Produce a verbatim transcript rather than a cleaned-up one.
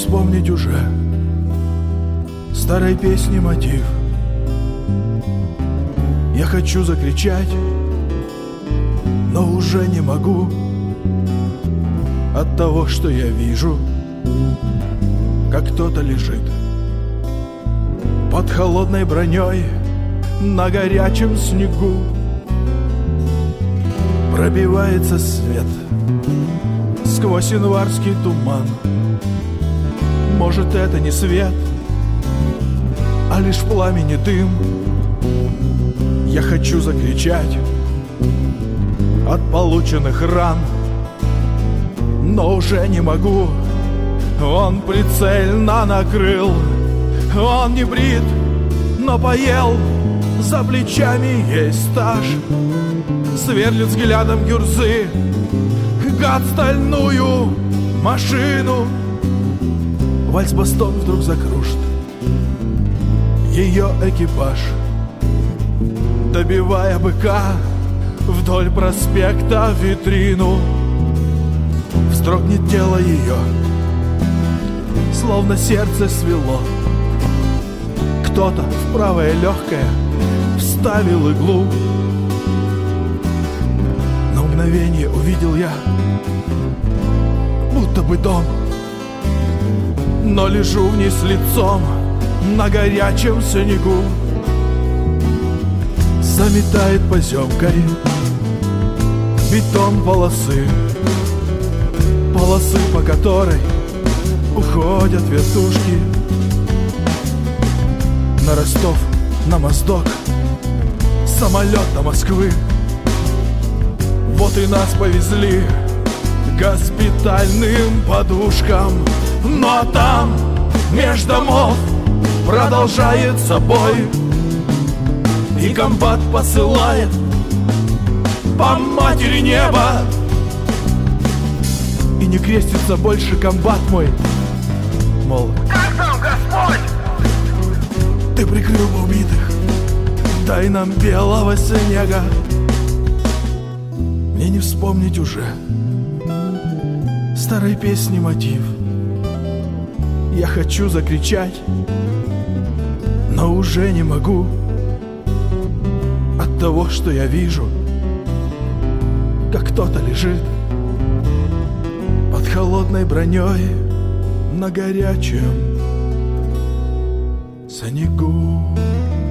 вспомнить уже старой песни мотив. Я хочу закричать, но уже не могу от того, что я вижу, как кто-то лежит под холодной броней на горячем снегу. Пробивается свет сквозь январский туман. Может, это не свет, а лишь пламени дым. Я хочу закричать от полученных ран, но уже не могу. Он прицельно накрыл, он не брит, но поел, за плечами есть стаж. Сверлит взглядом гюрзы, гад, стальную машину. Вальс-бастон вдруг закружит ее экипаж, добивая быка вдоль проспекта в витрину. Вздрогнет тело ее, словно сердце свело. Кто-то в правое легкое вставил иглу. На мгновение увидел я, будто бы дом, но лежу вниз лицом на горячем снегу. Заметает поземкой бетон полосы, полосы, по которой уходят вертушки на Ростов, на Моздок, самолет до Москвы. Вот и нас повезли к госпитальным подушкам. Но там, меж домов, продолжается бой, и комбат посылает по матери неба. И не крестится больше комбат мой, мол, как там Господь? Ты прикрыл бы убитых, дай нам белого снега. Мне не вспомнить уже старой песни мотив. Я хочу закричать, но уже не могу от того, что я вижу, как кто-то лежит под холодной броней на горячем снегу.